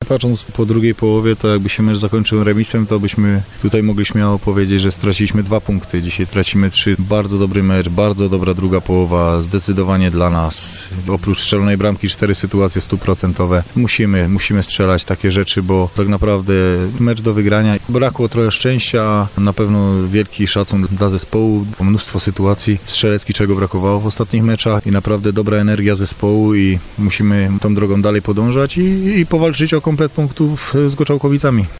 Patrząc po drugiej połowie, to jakby się mecz zakończył remisem, to byśmy tutaj mogli śmiało powiedzieć, że straciliśmy 2 punkty. Dzisiaj tracimy 3. Bardzo dobry mecz, bardzo dobra druga połowa, zdecydowanie dla nas. Oprócz strzelonej bramki 4 sytuacje 100%. Musimy strzelać takie rzeczy, bo tak naprawdę mecz do wygrania. Brakło trochę szczęścia, na pewno wielki szacun dla zespołu, mnóstwo sytuacji strzeleckich, czego brakowało w ostatnich meczach i naprawdę dobra energia zespołu i musimy tą drogą dalej podążać i powalczyć o komplet punktów z Goczałkowicami.